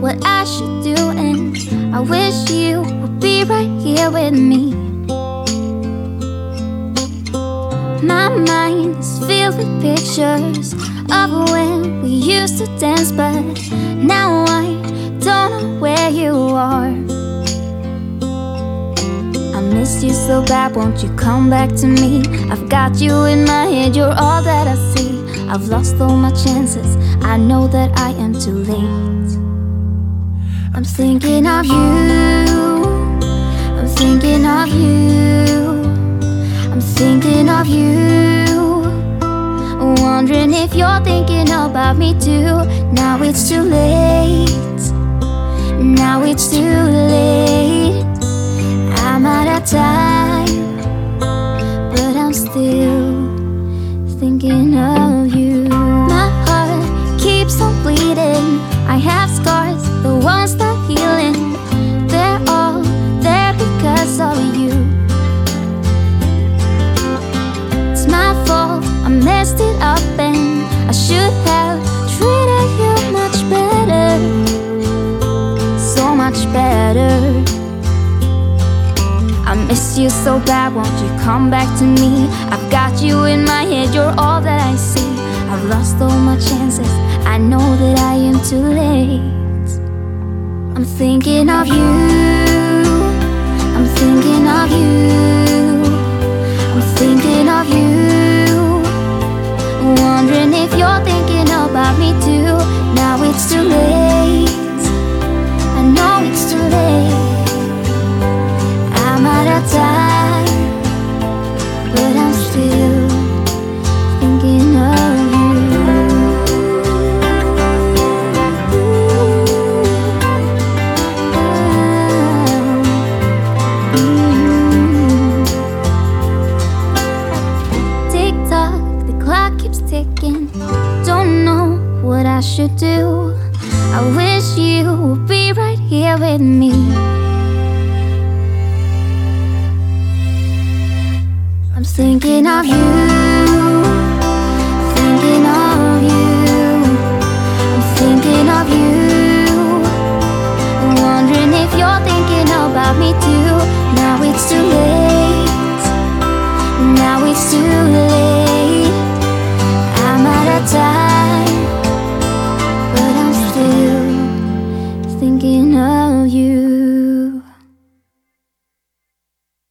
what I should do, and I wish you would be right here with me. My mind is filled with pictures of when we used to dance, but now I don't know where you are. I miss you so bad, won't you come back to me? I've got you in my head, you're all that I see. I've lost all my chances, I know that I am too late. I'm thinking of you, I'm thinking of you, I'm thinking of you, wondering if you're thinking about me too. Now it's too late, now it's too late. I'm out of time, but I'm still thinking of you. My heart keeps on bleeding, I have scars, the ones not healing. They're all there because of you. It's my fault, I messed it up, and I should have treated you much better, so much better. I miss you so bad, won't you come back to me? I've got you in my head, you're all that I see. I've lost all my chances, I know that I am too late. I'm thinking of you, I'm thinking of you, I'm thinking of you, wondering if you're thinking about me too. Now it's too late, I know it's too late. I'm out of time, but I'm still thinking of you. Tick tock, the clock keeps ticking. Don't know what I should do. I wish you would be right here with me. I'm thinking of you.